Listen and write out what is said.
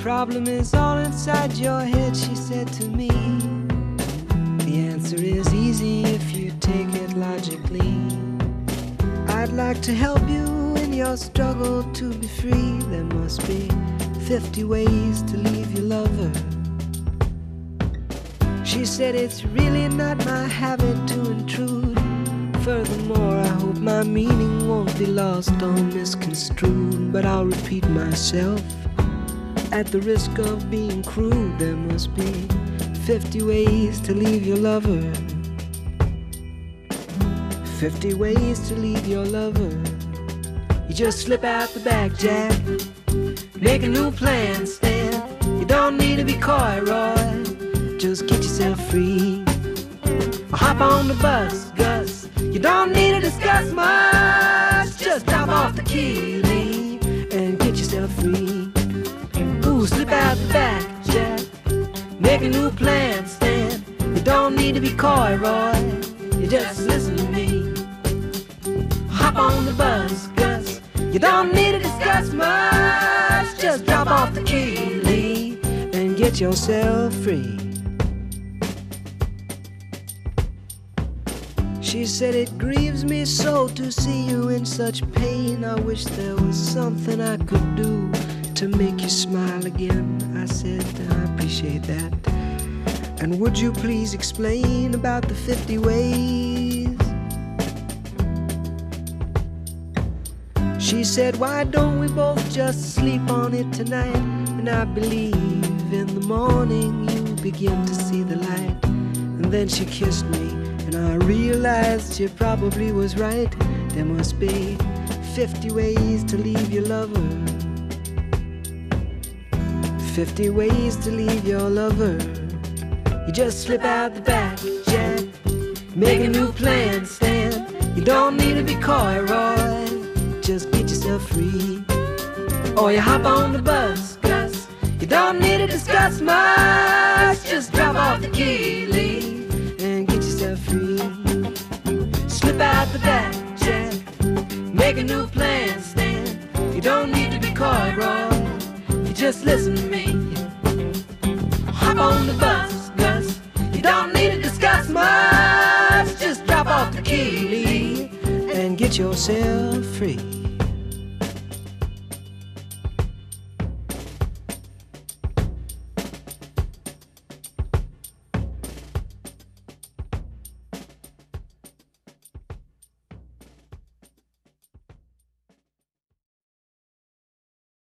problem is all inside your head, she said to me. The answer is easy if you take it logically. I'd like to help you in your struggle to be free. There must be 50 ways to leave your lover. She said it's really not my habit to intrude. Furthermore, I hope my meaning won't be lost or misconstrued. But I'll repeat myself at the risk of being crude. There must be 50 ways to leave your lover. 50 ways to leave your lover. You just slip out the back, Jack. Make a new plan, Stan. You don't need to be coy, Roy. Just get yourself free. Or hop on the bus, Gus. You don't need to discuss much. Just drop off the key, Lee, and get yourself free. Ooh, slip out the back, Jack. Make a new plan, Stan. You don't need to be coy, Roy. You just listen to me. Hop on the bus, Gus. You don't need to discuss much. Just drop off the key, Lee, and get yourself free. She said, it grieves me so to see you in such pain. I wish there was something I could do to make you smile again. I said, I appreciate that. And would you please explain about the 50 ways? She said, why don't we both just sleep on it tonight? And I believe in the morning you begin to see the light. And then she kissed me, and I realized she probably was right. There must be 50 ways to leave your lover. 50 ways to leave your lover. You just slip out the back, Jack. Make a new plan, Stan. You don't need to be coy, Roy. Just get yourself free. Or you hop on the bus, Gus. You don't need to discuss much. Just drop off the key, Lee, and get yourself free. Slip out the back, Jack. Make a new plan, Stan. You don't need to be coy, Roy. You just listen to me. Hop on the bus, Gus. You don't need to discuss much. Just drop off the key, Lee, and get yourself free.